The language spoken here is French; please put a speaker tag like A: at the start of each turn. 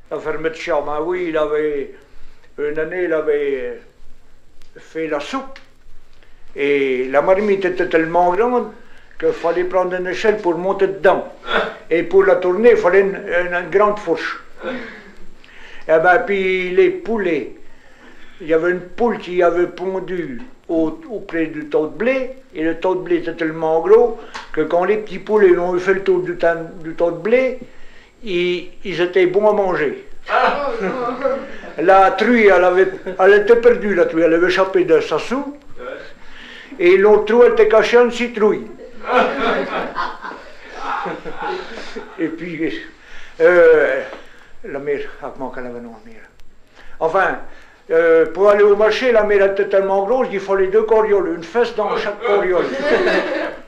A: La ferme de Charme, ah oui, une année, il avait fait la soupe. Et la marmite était tellement grande qu'il fallait prendre une échelle pour monter dedans. Et pour la tourner, il fallait une grande fourche. Et ben, puis les poulets, il y avait une poule qui avait pondu auprès du tas de blé, et le tas de blé était tellement gros que quand les petits poulets ont fait le tour du tas de blé, ils étaient bons à manger. La truie, elle était perdue, la truie, elle avait échappé de sa soupe, et l'autre trou était caché en citrouille. Et puis, la mère, comment qu'elle avait non, la mère. Enfin, pour aller au marché, la mère était tellement grosse qu'il fallait 2 corioles, une fesse dans chaque coriole.